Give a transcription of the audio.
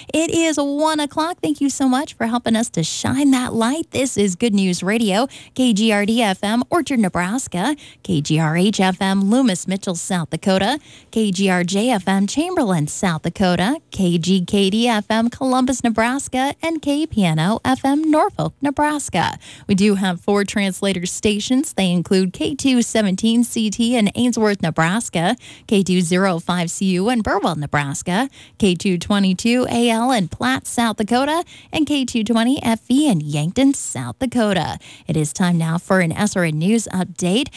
It is 1 o'clock. Thank you so much for helping us to shine that light. This is Good News Radio, KGRD FM, Orchard, Nebraska, KGRH FM, Loomis, Mitchell, South Dakota, KGRJ FM, Chamberlain, South Dakota, KGKD FM, Columbus, Nebraska, and KPNO FM, Norfolk, Nebraska. We do have 4 translator stations. They include K217CT in Ainsworth, Nebraska, K205CU in Burwell, Nebraska, K222AL in Platte, South Dakota, and K220FE in Yankton, South Dakota. It is time now for an SRN News update.